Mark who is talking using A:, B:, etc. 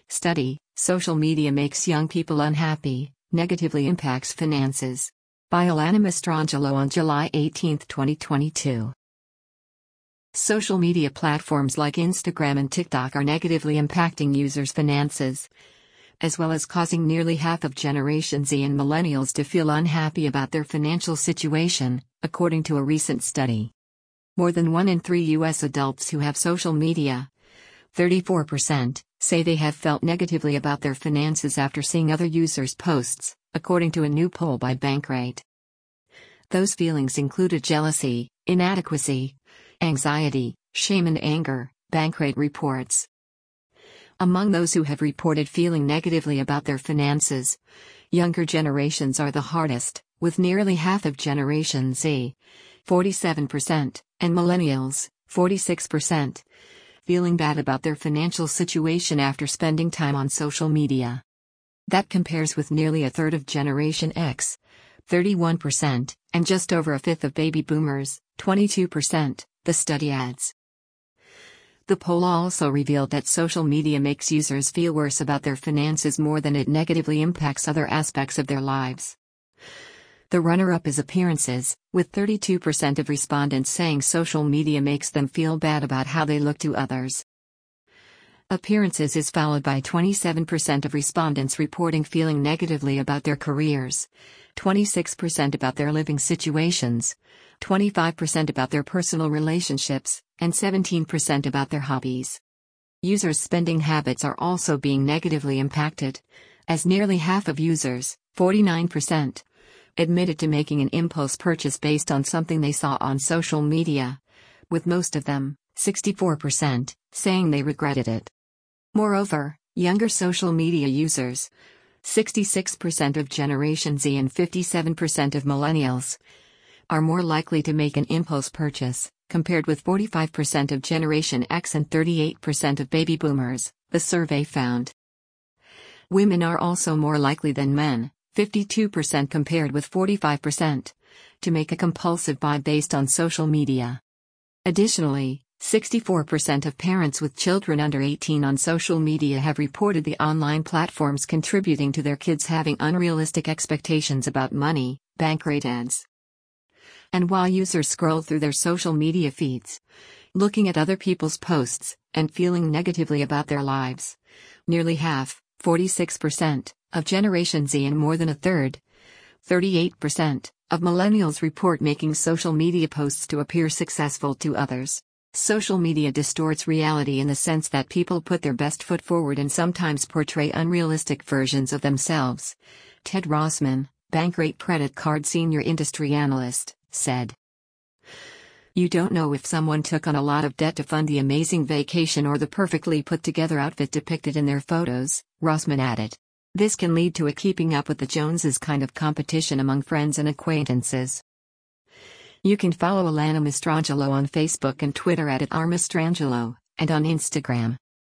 A: Study: Social media makes young people unhappy, negatively impacts finances. By Alana Mastrangelo on July 18, 2022. Social media platforms like Instagram and TikTok are negatively impacting users' finances, as well as causing nearly half of Generation Z and millennials to feel unhappy about their financial situation, according to a recent study. More than 1 in 3 U.S. adults who have social media, 34%, say they have felt negatively about their finances after seeing other users' posts, according to a new poll by Bankrate. Those feelings included jealousy, inadequacy, anxiety, shame and anger, Bankrate reports. Among those who have reported feeling negatively about their finances, younger generations are the hardest, with nearly half of Generation Z, 47%, and millennials, 46%, feeling bad about their financial situation after spending time on social media. That compares with nearly a third of Generation X, 31%, and just over a fifth of baby boomers, 22%, the study adds. The poll also revealed that social media makes users feel worse about their finances more than it negatively impacts other aspects of their lives. The runner-up is appearances, with 32% of respondents saying social media makes them feel bad about how they look to others. Appearances is followed by 27% of respondents reporting feeling negatively about their careers, 26% about their living situations, 25% about their personal relationships, and 17% about their hobbies. Users' spending habits are also being negatively impacted, as nearly half of users, 49%, admitted to making an impulse purchase based on something they saw on social media, with most of them, 64%, saying they regretted it. Moreover, younger social media users, 66% of Generation Z and 57% of millennials, are more likely to make an impulse purchase, compared with 45% of Generation X and 38% of baby boomers, the survey found. Women are also more likely than men, 52% compared with 45%, to make a compulsive buy based on social media. Additionally, 64% of parents with children under 18 on social media have reported the online platforms contributing to their kids having unrealistic expectations about money, Bankrate adds. And while users scroll through their social media feeds, looking at other people's posts, and feeling negatively about their lives, nearly half, 46%, of Generation Z and more than a third, 38%, of millennials report making social media posts to appear successful to others. Social media distorts reality in the sense that people put their best foot forward and sometimes portray unrealistic versions of themselves, Ted Rossman, Bankrate credit card senior industry analyst, said. You don't know if someone took on a lot of debt to fund the amazing vacation or the perfectly put together outfit depicted in their photos, Rossman added. This can lead to a keeping up with the Joneses kind of competition among friends and acquaintances. You can follow Alana Mastrangelo on Facebook and Twitter @RMastrangelo, and on Instagram.